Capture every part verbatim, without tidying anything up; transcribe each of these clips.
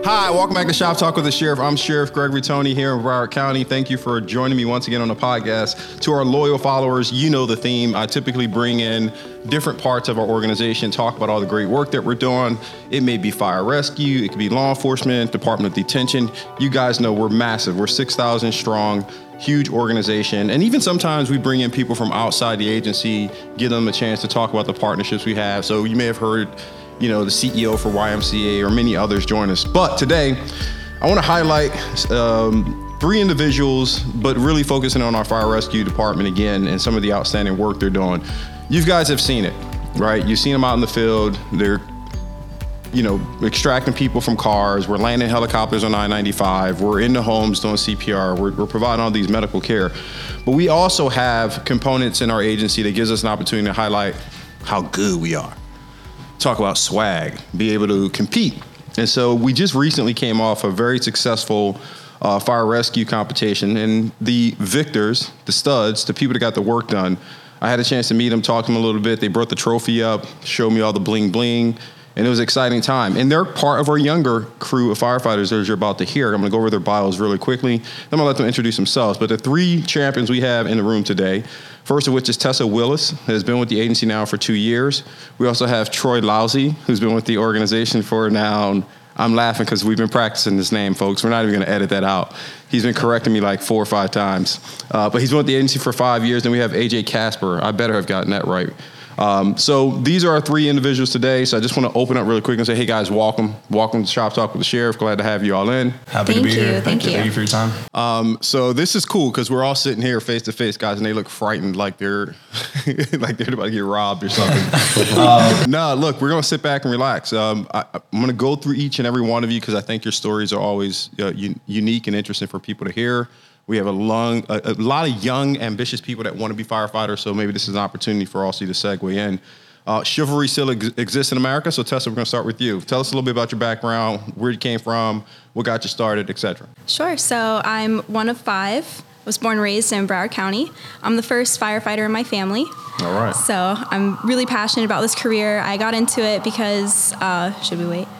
Hi, welcome back to Shop Talk with the Sheriff. I'm Sheriff Gregory Tony here in Broward County. Thank you for joining me once again on the podcast. To our loyal followers, you know the theme. I typically bring in different parts of our organization, talk about all the great work that we're doing. It may be fire rescue, it could be law enforcement, Department of Detention. You guys know we're massive. We're six thousand strong, huge organization. And even sometimes we bring in people from outside the agency, give them a chance to talk about the partnerships we have. So you may have heard you know, the C E O for Y M C A or many others join us. But today, I want to highlight um, three individuals, but really focusing on our fire rescue department again and some of the outstanding work they're doing. You guys have seen it, right? You've seen them out in the field. They're, you know, extracting people from cars. We're landing helicopters on I ninety-five. We're in the homes doing C P R. We're, we're providing all these medical care. But we also have components in our agency that gives us an opportunity to highlight how good we are. Talk about swag, be able to compete. And so we just recently came off a very successful uh, fire rescue competition, and the victors, the studs, the people that got the work done, I had a chance to meet them, talk to them a little bit. They brought the trophy up, showed me all the bling bling, and it was an exciting time. And they're part of our younger crew of firefighters, as you're about to hear. I'm gonna go over their bios really quickly. Then I'm gonna let them introduce themselves. But the three champions we have in the room today, first of which is Tessa Willis, has been with the agency now for two years. We also have Troy Lousy, who's been with the organization for now, I'm laughing because we've been practicing this name, folks. We're not even gonna edit that out. He's been correcting me like four or five times. Uh, but he's been with the agency for five years. Then we have A J Casper. I better have gotten that right. Um, so these are our three individuals today. So I just want to open up really quick and say, hey guys, welcome. Welcome to Shop Talk with the Sheriff. Glad to have you all in. Happy Thank to be you, here. thank you. Thank you for your time. Um, so this is cool because we're all sitting here face to face, guys, and they look frightened like they're like they're about to get robbed or something. um, no, look, we're going to sit back and relax. Um, I, I'm going to go through each and every one of you because I think your stories are always uh, un- unique and interesting for people to hear. We have a, long, a, a lot of young, ambitious people that want to be firefighters, so maybe this is an opportunity for us to segue in. Uh, chivalry still ex- exists in America, so Tessa, we're going to start with you. Tell us a little bit about your background, where you came from, what got you started, et cetera. Sure. So I'm one of five. Was born and raised in Broward County. I'm the first firefighter in my family. All right. So I'm really passionate about this career. I got into it because, uh, should we wait?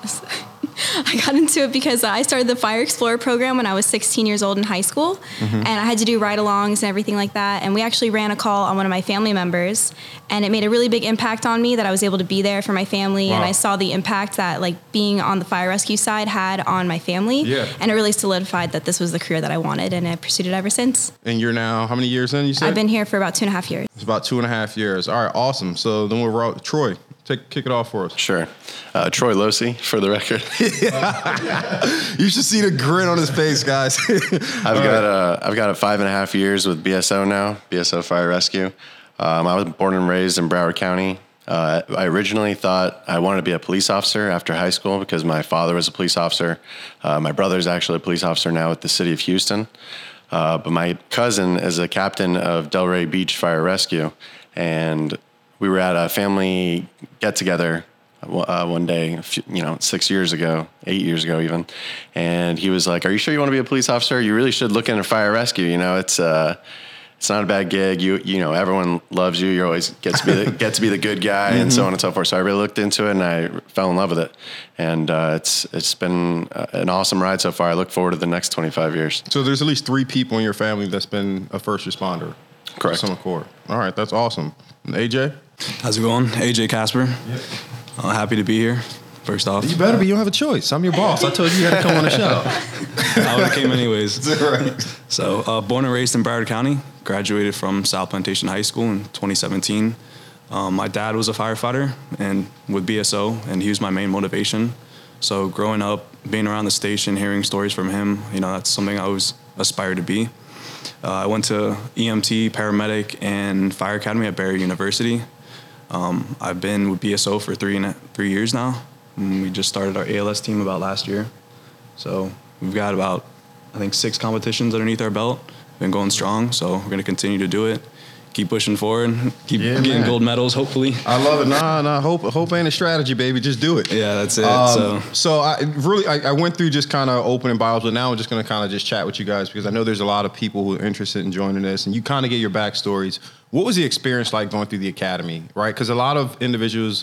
I got into it because I started the Fire Explorer program when I was sixteen years old in high school, mm-hmm. and I had to do ride-alongs and everything like that, and we actually ran a call on one of my family members, and it made a really big impact on me that I was able to be there for my family, wow. and I saw the impact that like being on the fire rescue side had on my family, yeah. and it really solidified that this was the career that I wanted, and I pursued it ever since. And you're now, how many years in, you said? I've been here for about two and a half years. It's about two and a half years. All right, awesome. So then we're out. Troy, take kick it off for us. Sure. Uh, Troy Lousy, for the record. You should see the grin on his face, guys. I've All got right. a, I've got a five and a half years with B S O now, B S O Fire Rescue. Um, I was born and raised in Broward County. Uh, I originally thought I wanted to be a police officer after high school because my father was a police officer. Uh, my brother's actually a police officer now with the city of Houston. Uh, but my cousin is a captain of Delray Beach Fire Rescue, and we were at a family get-together uh, one day, you know, six years ago, eight years ago even, and he was like, "Are you sure you want to be a police officer? You really should look into fire rescue. You know, it's uh, it's not a bad gig. You you know, everyone loves you. You always get to be the, get to be the good guy, mm-hmm. and so on and so forth." So I really looked into it, and I fell in love with it, and uh, it's it's been an awesome ride so far. I look forward to the next twenty-five years. So there's at least three people in your family that's been a first responder. Correct. Some Corps. All right, that's awesome. And A J? How's it going? A J Casper. Yep. Uh, happy to be here, first off. You better be. You don't have a choice. I'm your boss. I told you you had to come on the show. I would have came anyways. That's right. So, uh, born and raised in Broward County. Graduated from South Plantation High School in twenty seventeen. Um, my dad was a firefighter and with B S O, and he was my main motivation. So growing up, being around the station, hearing stories from him, you know, that's something I always aspired to be. Uh, I went to E M T, paramedic, and fire academy at Barry University. Um, I've been with B S O for three and a, three years now. And we just started our A L S team about last year. So we've got about, I think, six competitions underneath our belt. Been going strong, so we're going to continue to do it. Keep pushing forward, keep yeah, getting man. gold medals, hopefully. I love it. Nah, nah, hope, hope ain't a strategy, baby. Just do it. Yeah, that's it. Um, so, so I really, I, I went through just kind of opening bios, but now I'm just going to kind of just chat with you guys because I know there's a lot of people who are interested in joining this, and you kind of get your backstories. What was the experience like going through the academy, right? Because a lot of individuals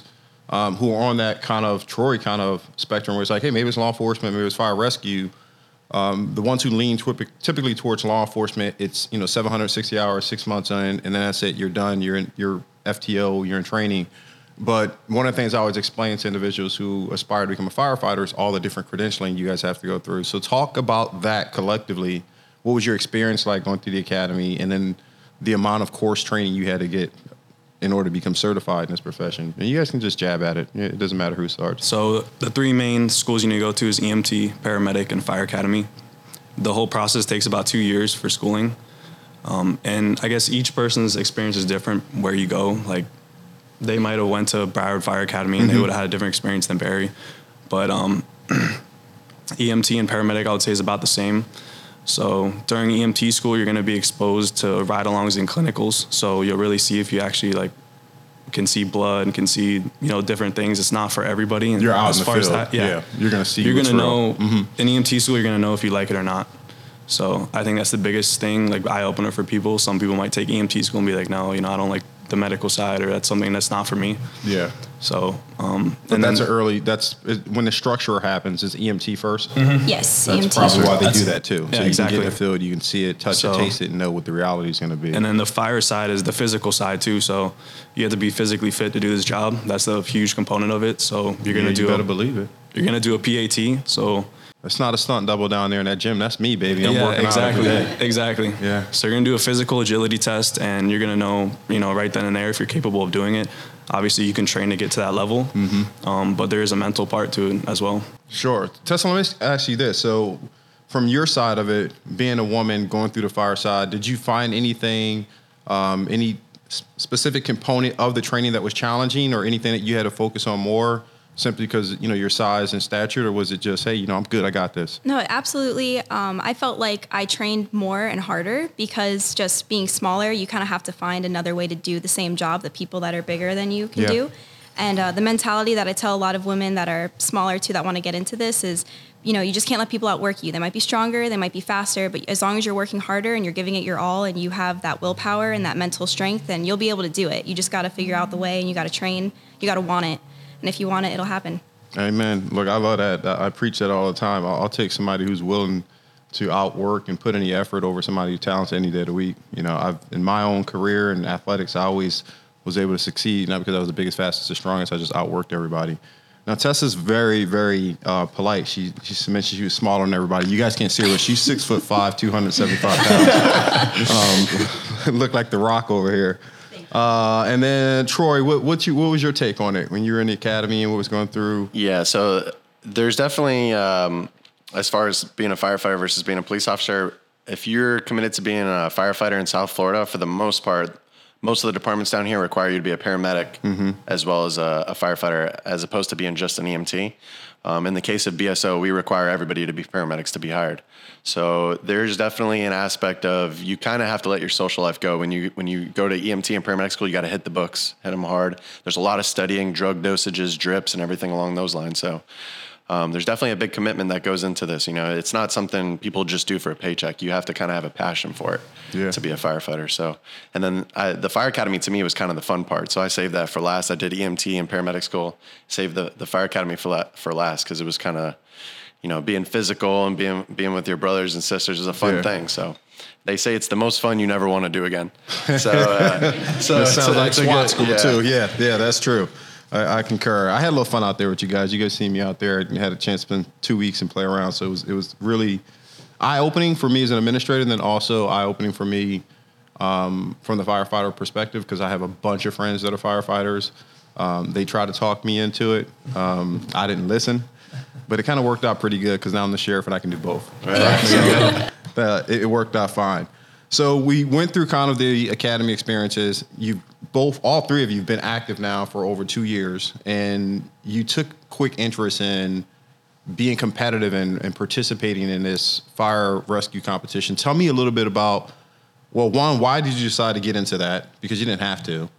um, who are on that kind of Troy kind of spectrum where it's like, hey, maybe it's law enforcement, maybe it's fire rescue. Um, the ones who lean tw- typically towards law enforcement, it's, you know, seven hundred sixty hours, six months in, and then that's it. You're done. You're in, you're F T O, you're in training. But one of the things I always explain to individuals who aspire to become a firefighter is all the different credentialing you guys have to go through. So talk about that collectively. What was your experience like going through the academy, and then the amount of course training you had to get in order to become certified in this profession? And you guys can just jab at it. It doesn't matter who starts. So the three main schools you need to go to is E M T, paramedic, and fire academy. The whole process takes about two years for schooling. Um, and I guess each person's experience is different where you go. Like, they might have went to Broward Fire Academy and mm-hmm. they would have had a different experience than Barry. But um, E M T and paramedic, I would say, is about the same. So during E M T school, you're going to be exposed to ride-alongs and clinicals. So you'll really see if you actually like can see blood and can see, you know, different things. It's not for everybody. And you're out as in the far field. As that, yeah. yeah, you're going to see. You're going to know mm-hmm. in E M T school. You're going to know if you like it or not. So I think that's the biggest thing, like eye opener for people. Some people might take E M T school and be like, no, you know, I don't like the medical side, or that's something that's not for me. Yeah. So, um, but and that's then, an early, that's when the structure happens, is E M T first. Mm-hmm. Yes. That's E M T. probably why they That's, do that too. Yeah, so you exactly. can get in the field, you can see it, touch so, it, taste it, and know what the reality is going to be. And then the fire side is the physical side too. So you have to be physically fit to do this job. That's a huge component of it. So you're going to yeah, do you better a, believe it. You're going to do a P A T. So it's not a stunt double down there in that gym. That's me, baby. I'm yeah, working exactly, out every day. Exactly. Yeah. So you're gonna do a physical agility test, and you're gonna know, you know, right then and there if you're capable of doing it. Obviously, you can train to get to that level, mm-hmm. um, but there is a mental part to it as well. Sure. Tessa, let me ask you this. So, from your side of it, being a woman going through the fire side, did you find anything, um, any specific component of the training that was challenging, or anything that you had to focus on more? Simply because, you know, your size and stature, or was it just, hey, you know, I'm good, I got this? No, absolutely. Um, I felt like I trained more and harder because just being smaller, you kind of have to find another way to do the same job that people that are bigger than you can yeah. do. And uh, the mentality that I tell a lot of women that are smaller too that want to get into this is, you know, you just can't let people outwork you. They might be stronger, they might be faster, but as long as you're working harder and you're giving it your all and you have that willpower and that mental strength, then you'll be able to do it. You just got to figure out the way, and you got to train, you got to want it. And if you want it, it'll happen. Amen. Look, I love that. I preach that all the time. I'll, I'll take somebody who's willing to outwork and put any effort over somebody who's talented any day of the week. You know, I've in my own career in athletics, I always was able to succeed, not because I was the biggest, fastest, or strongest. I just outworked everybody. Now, Tessa's very, very uh, polite. She she mentioned she was smaller than everybody. You guys can't see her, but she's six foot five, two hundred seventy-five pounds. um, look like The Rock over here. Uh, and then Troy, what what you what was your take on it when you were in the academy and what was going through? Yeah, so there's definitely um, as far as being a firefighter versus being a police officer, if you're committed to being a firefighter in South Florida, for the most part, most of the departments down here require you to be a paramedic mm-hmm. as well as a, a firefighter, as opposed to being just an E M T. Um, in the case of B S O, we require everybody to be paramedics to be hired. So there's definitely an aspect of you kind of have to let your social life go. When you when you go to E M T and paramedic school, you got to hit the books, hit them hard. There's a lot of studying, drug dosages, drips, and everything along those lines. So um, there's definitely a big commitment that goes into this. You know, it's not something people just do for a paycheck. You have to kind of have a passion for it yeah. to be a firefighter. So, and then I, the fire academy to me was kind of the fun part. So I saved that for last. I did E M T and paramedic school. Saved the the fire academy for la- for last because it was kind of, you know, being physical and being being with your brothers and sisters is a fun yeah. thing. So they say it's the most fun you never want to do again. So, uh, so that sounds so like SWAT good, school yeah. too. Yeah, yeah, that's true. I, I concur. I had a little fun out there with you guys. You guys seen me out there. I had a chance to spend two weeks and play around. So it was it was really eye-opening for me as an administrator, and then also eye-opening for me um, from the firefighter perspective, because I have a bunch of friends that are firefighters. Um, they tried to talk me into it. Um, I didn't listen. But it kind of worked out pretty good because now I'm the sheriff and I can do both. Right? So uh, it, it worked out fine. So we went through kind of the academy experiences. You both, all three of you, have been active now for over two years, and you took quick interest in being competitive and, and participating in this fire rescue competition. Tell me a little bit about, well, one, why did you decide to get into that? Because you didn't have to.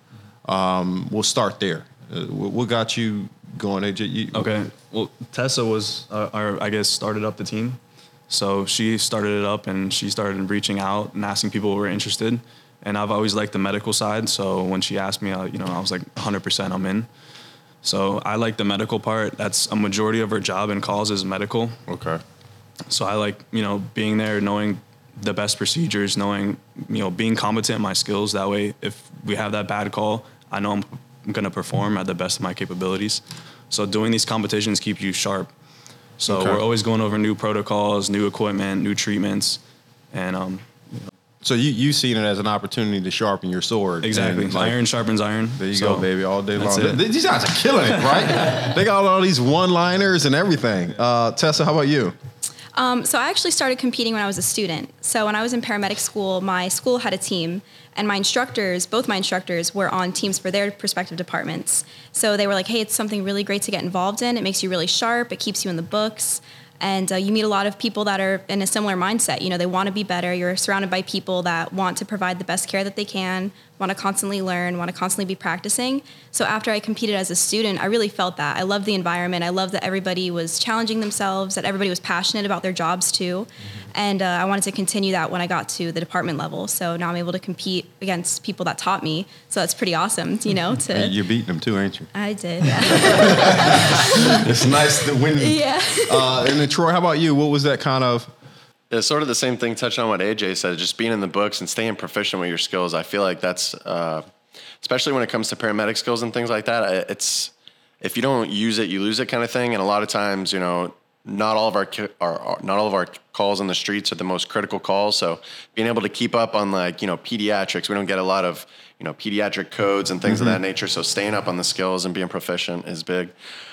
Um, we'll start there. Uh, what got you going? You, okay. Well, Tessa was, uh, our, I guess, started up the team. So she started it up, and she started reaching out and asking people who were interested. And I've always liked the medical side. So when she asked me, I, you know, I was like one hundred percent I'm in. So I like the medical part. That's a majority of our job in calls is medical. Okay. So I like, you know, being there, knowing the best procedures, knowing, you know, being competent in my skills. That way, if we have that bad call, I know I'm going to perform at the best of my capabilities. So doing these competitions keep you sharp. So Okay. we're always going over new protocols, new equipment, new treatments. And um, So you you seen it as an opportunity to sharpen your sword. exactly, And, like, iron sharpens iron. There you So go, baby, all day that's long. it. Th- These guys are killing it, right? They got all these one-liners and everything. Uh, Tessa, how about you? Um, so I actually started competing when I was a student. So when I was in paramedic school, my school had a team, and my instructors, both my instructors, were on teams for their respective departments. So they were like, hey, it's something really great to get involved in. It makes you really sharp. It keeps you in the books. And uh, you meet a lot of people that are in a similar mindset. You know, they want to be better. You're surrounded by people that want to provide the best care that they can, want to constantly learn, want to constantly be practicing. So after I competed as a student, I really felt that. I loved the environment. I loved that everybody was challenging themselves, that everybody was passionate about their jobs too. And uh, I wanted to continue that when I got to the department level. So now I'm able to compete against people that taught me. So that's pretty awesome, you know. To You're beating them too, ain't you? I did, yeah. It's nice to win. yeah. Uh, and then Troy, how about you? What was that kind of? It's sort of the same thing, touching on what A J said, just being in the books and staying proficient with your skills. I feel like that's, uh, especially when it comes to paramedic skills and things like that, it's, if you don't use it, you lose it kind of thing. And a lot of times, you know, not all of our, our, our not all of our calls on the streets are the most critical calls. So being able to keep up on, like, you know, pediatrics, we don't get a lot of, you know, pediatric codes and things mm-hmm. of that nature. So staying up on the skills and being proficient is big.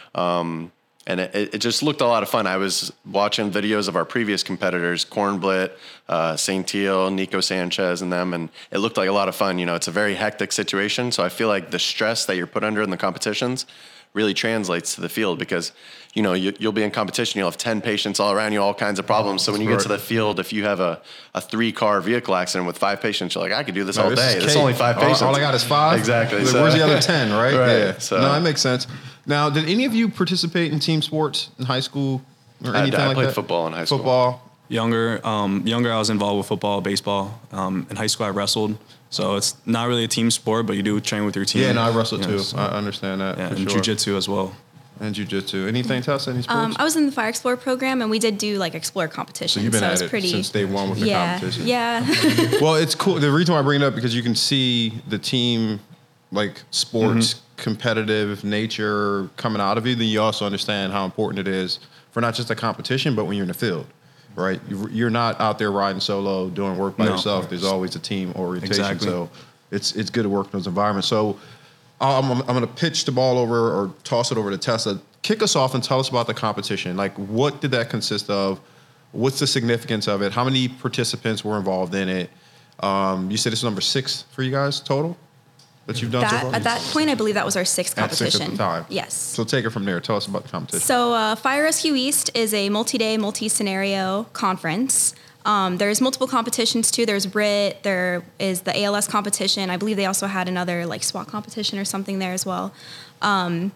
Um, And it, it just looked a lot of fun. I was watching videos of our previous competitors, Kornblit, uh, Saint Teal, Nico Sanchez, and them, and it looked like a lot of fun. You know, it's a very hectic situation, so I feel like the stress that you're put under in the competitions really translates to the field because, you know, you, you'll be in competition, you'll have ten patients all around you, all kinds of problems. So when you get to the field, if you have a, a three-car vehicle accident with five patients, you're like, I could do this No, all this day. is There's cake. only five all, patients. All I got is five? Exactly. Where's So. the other ten, right? Right. Yeah. So. No, that makes sense. Now, did any of you participate in team sports in high school or I, anything I like played that? football in high school. Football. Younger, um, younger, I was involved with football, baseball. Um, in high school, I wrestled. So it's not really a team sport, but you do train with your team. Yeah, no, I wrestled Yeah, too. so- I understand that. yeah, for and sure. jiu-jitsu as well. And jiu-jitsu. Anything, Tessa? Any sports? Um, I was in the Fire Explorer program, and we did do like Explorer competitions. So you've been it at was it pretty, since day one with the yeah, competition. Yeah. Well, it's cool. The reason why I bring it up because you can see the team, like sports Mm-hmm. competitive nature coming out of you. Then you also understand how important it is for not just a competition, but when you're in the field, right? You- You're not out there riding solo, doing work by No. yourself. There's always a team orientation. Exactly. So it's it's good to work in those environments. So I'm, I'm going to pitch the ball over or toss it over to Tessa. Kick us off and tell us about the competition. Like, what did that consist of? What's the significance of it? How many participants were involved in it? Um, you said it's number six for you guys total that you've done so That, far? at that point, I believe that was our sixth At six competition. at the time. Yes. So take it from there. Tell us about the competition. So uh, Fire Rescue East is a multi-day, multi-scenario conference. Um, there's multiple competitions too. There's B R I T. There is the A L S competition. I believe they also had another like SWAT competition or something there as well. Um,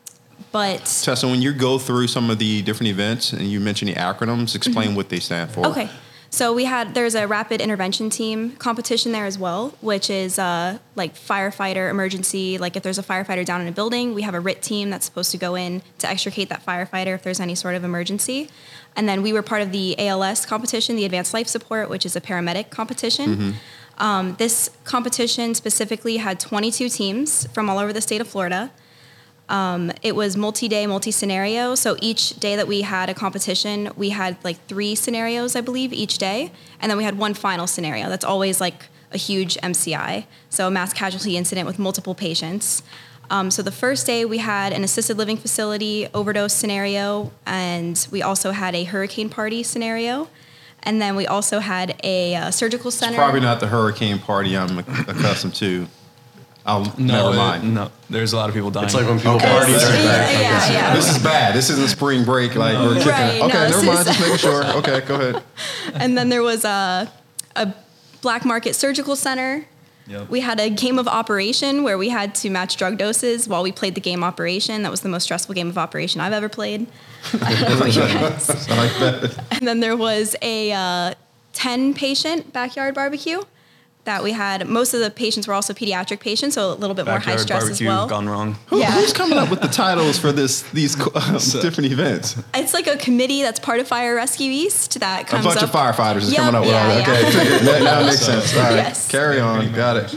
but Tessa, when you go through some of the different events and you mention the acronyms, explain Mm-hmm. what they stand for. okay. So we had there's a rapid intervention team competition there as well, which is uh, like firefighter emergency. Like if there's a firefighter down in a building, we have a R I T team that's supposed to go in to extricate that firefighter if there's any sort of emergency. And then we were part of the A L S competition, the Advanced Life Support, which is a paramedic competition. Mm-hmm. Um, this competition specifically had twenty-two teams from all over the state of Florida. Um, it was multi-day, multi-scenario. So each day that we had a competition, we had like three scenarios, I believe, each day. And then we had one final scenario. That's always like a huge M C I. So a mass casualty incident with multiple patients. Um, so the first day we had an assisted living facility overdose scenario, and we also had a hurricane party scenario. And then we also had a uh, surgical center. It's probably not the hurricane party I'm accustomed to. I'll No, never it- mind. No, there's a lot of people dying. It's like when people Okay. party This during is- that. yeah, yeah, yeah. This is bad. This isn't spring break. Like we're kicking. Right, Okay, no, never this mind. is- Just making sure. Okay, go ahead. And then there was a, a black market surgical center. Yep. We had a game of Operation where we had to match drug doses while we played the game Operation. That was the most stressful game of Operation I've ever played. I don't know about you guys. I like that. And then there was a uh, ten patient backyard barbecue. that we had, most of the patients were also pediatric patients, so a little bit more high Backyard stress barbecue as well. gone wrong. Who, Yeah. Who's coming up with the titles for this these um, different events? It's like a committee that's part of Fire Rescue East that A comes bunch up. of firefighters is Yep, coming up with yeah, all that. yeah. Okay, figured. that, that makes sense. All right, Yes. carry on. Got it.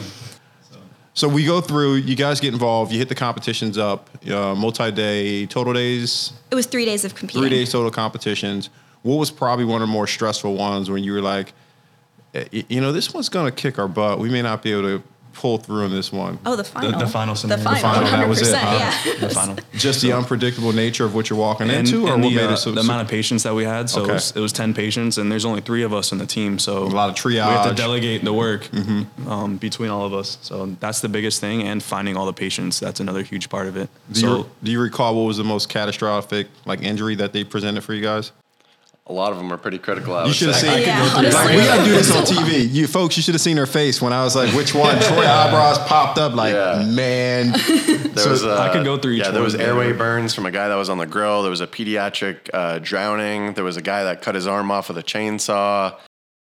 So we go through. You guys get involved. You hit the competitions up. Uh, multi-day total days. It was three days of competing. Three days total competitions. What was probably one of the more stressful ones when you were like, eh, you know, this one's gonna kick our butt. We may not be able to pull through in this one. Oh, the final. the final The scenario. final. The final, that was it, one hundred percent, huh? yeah. The final. Just the unpredictable nature of what you're walking And, into, or and what the, made uh, it so? the amount of patients that we had. So Okay. it, was, it was ten patients, and there's only three of us in the team. So A lot of We have triage. to delegate the work um, between all of us. So that's the biggest thing, and finding all the patients. That's another huge part of it. do, so you, do you recall what was the most catastrophic like injury that they presented for you guys? A lot of them are pretty critical. I You would should have say. seen. Yeah, Like, honestly. we gotta do this on T V. You folks, you should have seen her face when I was like, "Which one?" Troy eyebrows popped up. Like, Yeah. man. There So was uh, I could go through each Yeah, there one. was airway burns from a guy that was on the grill. There was a pediatric uh, drowning. There was a guy that cut his arm off with a chainsaw.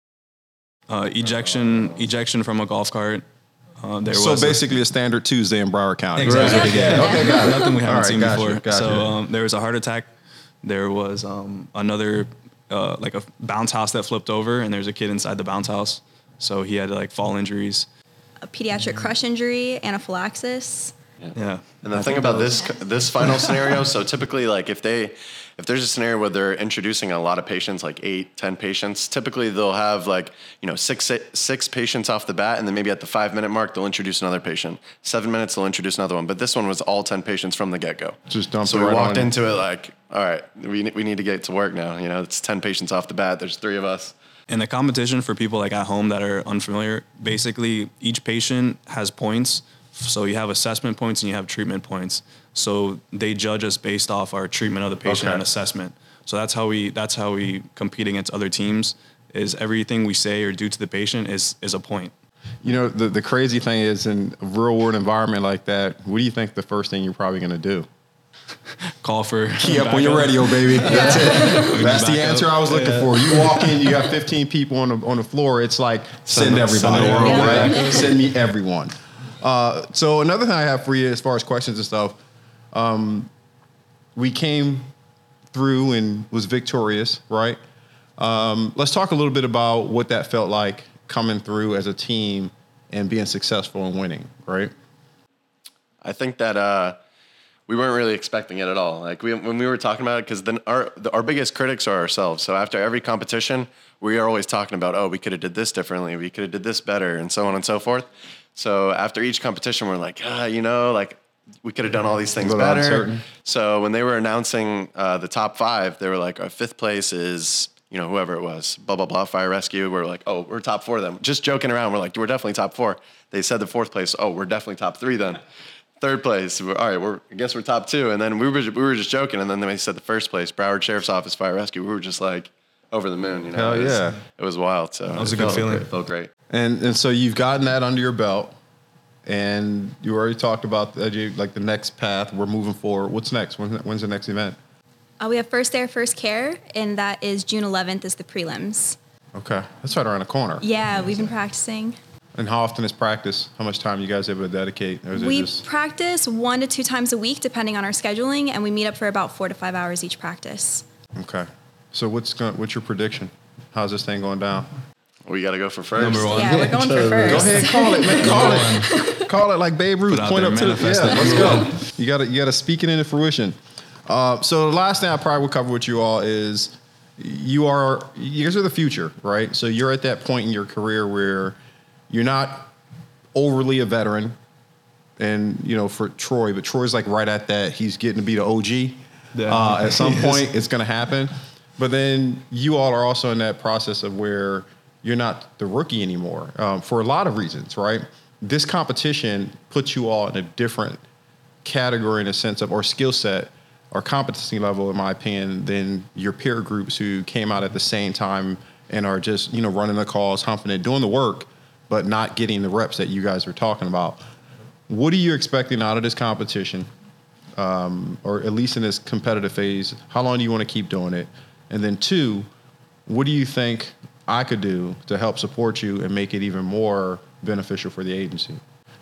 uh, ejection, ejection from a golf cart. Uh, there So was a- basically, a standard Tuesday in Broward County. Exactly. Yeah. Okay, got it. Nothing we haven't All right, seen gotcha, before. gotcha. So um, there was a heart attack. There was um, another uh, like a bounce house that flipped over, and there's a kid inside the bounce house. So he had like fall injuries. A pediatric crush injury, anaphylaxis. Yeah. And the I thing think about that was- this this final scenario, so typically, like if they if there's a scenario where they're introducing a lot of patients, like eight, ten patients, typically they'll have like you know six six patients off the bat, and then maybe at the five minute mark they'll introduce another patient. Seven minutes they'll introduce another one. But this one was all ten patients from the get go. Just dumped So it we right walked on. into it like, all right, we we need to get to work now. You know, it's ten patients off the bat. There's three of us. In the competition, for people like at home that are unfamiliar, basically each patient has points. So you have assessment points and you have treatment points. So they judge us based off our treatment of the patient Okay. and assessment. So that's how we that's how we compete against other teams. Is everything we say or do to the patient is is a point. You know, the, the crazy thing is, in a real world environment like that, what do you think the first thing you're probably going to do? Call for Key up on your radio, baby. That's it. That's the back answer up. I was looking for. You walk in, you got fifteen people on the on the floor. It's like send, Send- everybody, send the world right? back. Send me everyone. Uh, so another thing I have for you, as far as questions and stuff, um, we came through and was victorious, right? Um, let's talk a little bit about what that felt like coming through as a team and being successful and winning, right? I think that uh, we weren't really expecting it at all. Like we, when we were talking about it, because then our the, our biggest critics are ourselves. So after every competition, we are always talking about, oh, we could have did this differently, we could have did this better, and so on and so forth. So after each competition, we're like, ah, you know, like we could have done all these things A little better. uncertain. So when they were announcing uh, the top five, they were like, our fifth place is, you know, whoever it was, blah, blah, blah, fire rescue. We're like, oh, we're top four then. Just joking around. We're like, we're definitely top four. They said the fourth place. Oh, we're definitely top three then. Third place. We're, all right, we're, I guess we're top two. And then we were, we were just joking. And then they said the first place, Broward Sheriff's Office Fire Rescue. We were just like over the moon, you know. Hell it was, yeah. It was wild. So that was a good feeling. It felt great. And and so you've gotten that under your belt, and you already talked about the, you- like the next path. We're moving forward. What's next? When's, when's the next event? Uh, we have First Air, First Care, and that is June eleventh is the prelims. Okay, that's right around the corner. Yeah, we've been practicing. And how often is practice? How much time you guys able to dedicate? Or is it We just practice one to two times a week, depending on our scheduling, and we meet up for about four to five hours each practice. okay? So what's going, what's your prediction? How's this thing going down? We got to go for first. Number one. Yeah, we're going for Go first. ahead, call it, man. Call it. Call it like Babe Ruth. Put out Point there, up to the, manifest yeah. it. Let's go. You got to you got to speak it into fruition. Uh, so the last thing I probably would cover with you all is you are you guys are the future, right? So you're at that point in your career where you're not overly a veteran, and you know for Troy, but Troy's like right at that. He's getting to be the O G. Yeah. Uh, at some He is. point, it's going to happen. But then you all are also in that process of where you're not the rookie anymore um, for a lot of reasons, right? This competition puts you all in a different category in a sense of, or skill set or competency level, in my opinion, than your peer groups who came out at the same time and are just, you know, running the calls, humping it, doing the work, but not getting the reps that you guys are talking about. What are you expecting out of this competition? Um, or at least in this competitive phase, how long do you want to keep doing it? And then two, what do you think I could do to help support you and make it even more beneficial for the agency?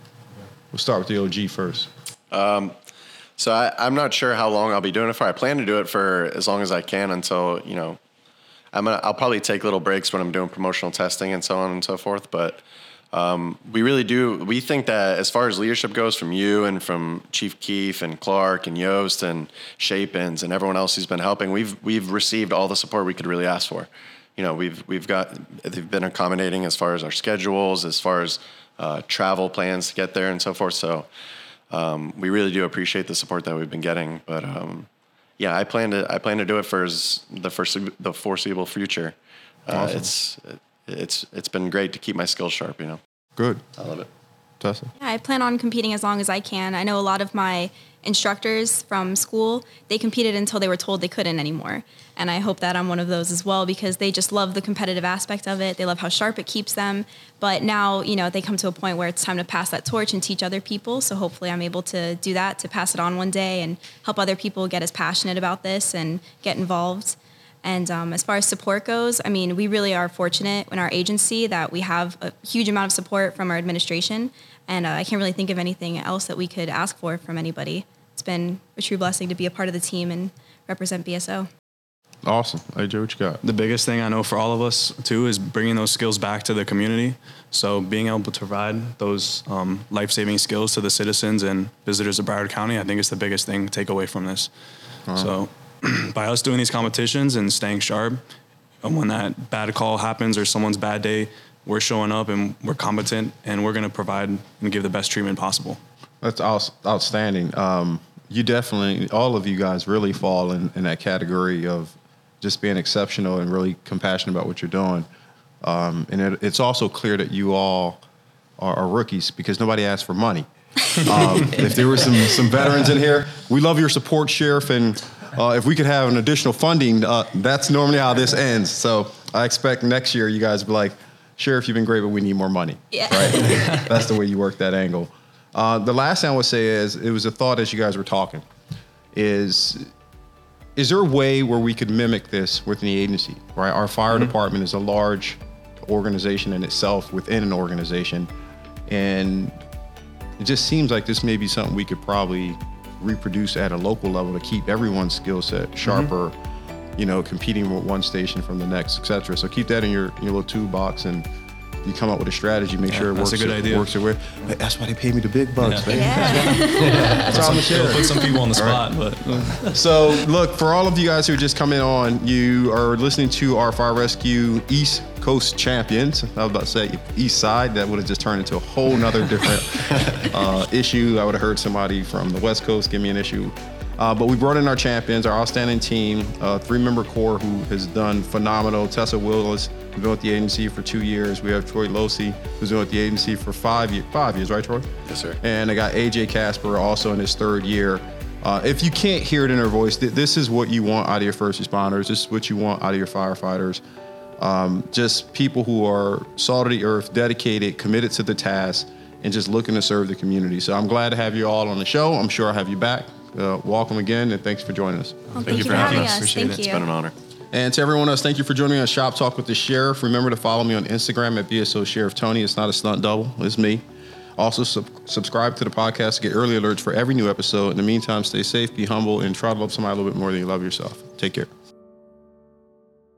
We'll start with the O G first. Um, so I, I'm not sure how long I'll be doing it for. I plan to do it for as long as I can until, you know, I'm gonna, I'll probably take little breaks when I'm doing promotional testing and so on and so forth. But um, we really do. We think that as far as leadership goes, from you and from Chief Keefe and Clark and Yost and Shapins and everyone else who's been helping, we've we've received all the support we could really ask for. You know, we've we've got they've been accommodating as far as our schedules, as far as uh, travel plans to get there and so forth. So um, we really do appreciate the support that we've been getting. But um, yeah, I plan to I plan to do it for the first the foreseeable future. Uh, awesome. It's it's it's been great to keep my skills sharp. You know. Good. I love it. Tessa? Yeah, I plan on competing as long as I can. I know a lot of my instructors from school, they competed until they were told they couldn't anymore. And I hope that I'm one of those as well, because they just love the competitive aspect of it. They love how sharp it keeps them. But now, you know, they come to a point where it's time to pass that torch and teach other people. So hopefully I'm able to do that, to pass it on one day and help other people get as passionate about this and get involved. And um, as far as support goes, I mean, we really are fortunate in our agency that we have a huge amount of support from our administration. And uh, I can't really think of anything else that we could ask for from anybody. It's been a true blessing to be a part of the team and represent B S O. Awesome. Hey, Joe, what you got? The biggest thing I know for all of us, too, is bringing those skills back to the community. So being able to provide those um, life-saving skills to the citizens and visitors of Broward County, I think is the biggest thing to take away from this. Uh-huh. So by us doing these competitions and staying sharp, and when that bad call happens or someone's bad day, we're showing up and we're competent and we're going to provide and give the best treatment possible. That's outstanding. Um, you definitely, all of you guys really fall in, in that category of just being exceptional and really compassionate about what you're doing. Um, and it, it's also clear that you all are, are rookies because nobody asked for money. Um, if there were some, some veterans in here, we love your support, Sheriff, and Uh, if we could have an additional funding, uh, that's normally how this ends. So I expect next year you guys will be like, Sheriff, you've been great, but we need more money. Yeah. Right? That's the way you work that angle. Uh, the last thing I would say is, it was a thought as you guys were talking, is, is there a way where we could mimic this within the agency, right? Our fire mm-hmm. department is a large organization in itself within an organization. And it just seems like this may be something we could probably reproduce at a local level to keep everyone's skill set sharper, mm-hmm. you know, competing with one station from the next, et cetera. So keep that in your, your little toolbox, and you come up with a strategy, make yeah, sure it that's works. A good it, idea. Works it with. That's why they pay me the big bucks, yeah. man. Yeah. That's how I'm a sheriff. Put some people on the spot, right. but. So look, for all of you guys who are just coming on, you are listening to our Fire Rescue East Coast champions. I was about to say East Side. That would have just turned into a whole nother different uh, issue. I would have heard somebody from the West Coast give me an issue. Uh, but we brought in our champions, our outstanding team, a three-member core who has done phenomenal. Tessa Willis, who's been with the agency for two years. We have Troy Losi, who's been with the agency for five, year, five years, right, Troy? Yes, sir. And I got A J Casper, also in his third year. Uh, if you can't hear it in her voice, th- this is what you want out of your first responders. This is what you want out of your firefighters. Um, just people who are salt of the earth, dedicated, committed to the task, and just looking to serve the community. So I'm glad to have you all on the show. I'm sure I'll have you back. Uh, welcome again, and thanks for joining us. Well, thank, thank you for having us. us. Appreciate thank it. you. It's been an honor. And to everyone else, thank you for joining me on Shop Talk with the Sheriff. Remember to follow me on Instagram at B S O Sheriff Tony. It's not a stunt double. It's me. Also, sub- subscribe to the podcast to get early alerts for every new episode. In the meantime, stay safe, be humble, and try to love somebody a little bit more than you love yourself. Take care.